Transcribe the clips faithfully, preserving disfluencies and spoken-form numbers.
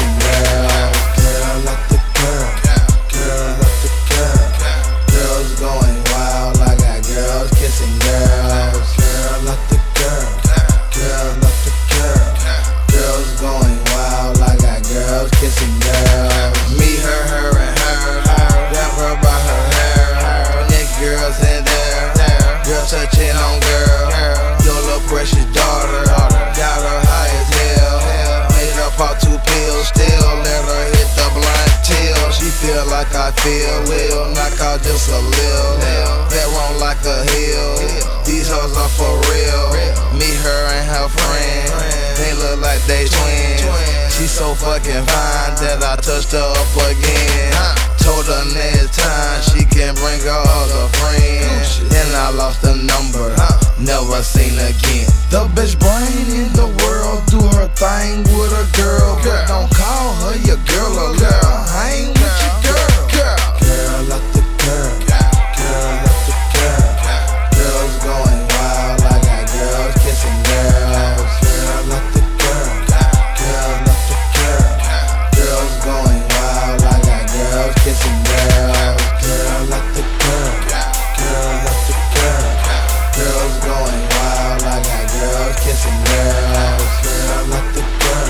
kissing girls. Girl after girl, girl after girl. Girls going wild, I got girls kissing girls. Girl after girl, girl after girl. Girls going wild, I got girls kissing girls. Me, her, her, and her. Grab her by her hair. Next girls in there. Girl touching on girl. Your little precious daughter. Got her high as hell. Made her pop two pills. Still let her hit the blunt till she feel like I feel. Will knock out just a little. That wrong like a hill. These hoes are for real. Me, her, and her friend. They look like they twins. She so fucking fine that I touched her up again. Told her next time she can bring her other friends. Then I lost the number, never seen again. The best brain in the world, do her thing with a girl, but don't call her your girl or let her hang with your girl. Girl after girl, girl after girl. Girls going wild, I got girls kissing girls. Girl after girl, girl after girl. Girls going wild, I got girls kissing girls. Girl after girl, girl after girl. Girls going wild, I got girls kissing girls. Girl after girl,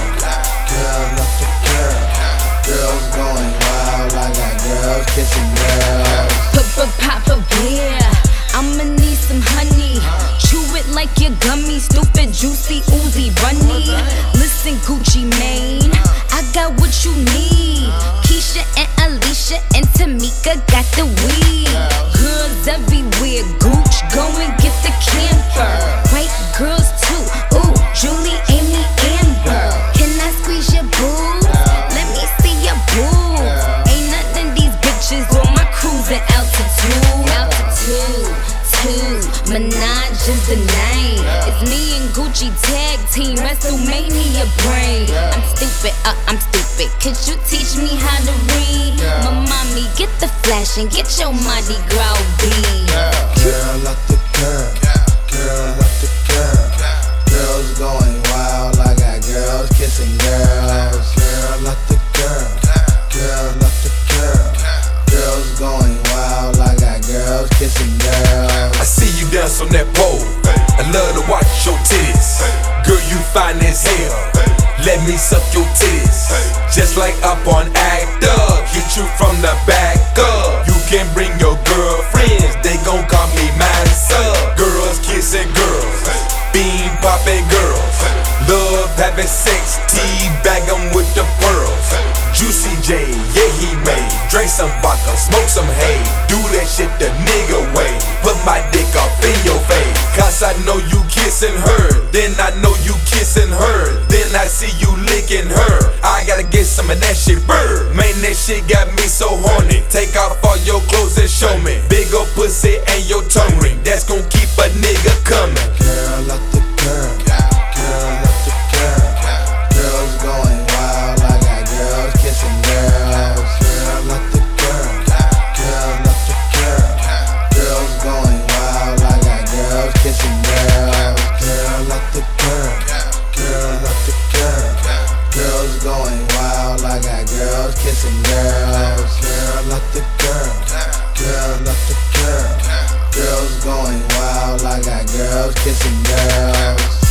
girl after girl. Girls going wild, I got girls kissing girls. Pop a beer, I'ma need some honey. Chew it like your gummy, stupid, juicy, oozy, runny. Listen, Gucci Mane, I got what you need. Keisha and Alicia and Tamika got the weed. Girls everywhere, Gooch, go and get the camphor. White girls too, ooh, Julie, Amy, Amber. Can I squeeze your boobs? Let me see your boobs. Ain't nothing these bitches on my cruising altitude. Altitude, two, Minaj is the name. It's me and Gucci tag team, WrestleMania brain. I'm stupid, uh, I'm stupid. Could you teach me how to read? My mommy, get the flash and get your Mardi Gras beat. Girl after girl, girl after girl. Girls going wild, I got girls kissing girls. Girl after girl, girl after girl. Girls going wild, I got girls kissing girls. I see you dance on that pole. I love to watch your titties. Girl, you fine as hell. Let me suck your titties. Just like up on Act Up. Hit you from the back up. You can bring your girlfriends. They gon' call me myself. Girls kissing girls. Bean popping girls. Love having sex. Teabag 'em with the pearls. Juicy J, yeah he made. Drink some vodka, smoke some hay. Do that shit the nigga way. Put my dick off in your face. Cause I know you kissing her. Then I know you kissing her. Then I see you licking her. I gotta get some of that shit, bird. Man, that shit got me so horny. Take off all your clothes and show me. Big ol' pussy and your tongue ring. That's gon' keep a nigga coming. Girl after girl, girl after girl. Girls going wild, I got girls kissing girls. Girl after girl, girl after girl. Girls going wild, I got girls kissing girls. Girl after girl, girl after girl. Girls going wild, I got girls kissing girls. Girl after girl, girl after girl. Girls going wild, I got girls kissing girls.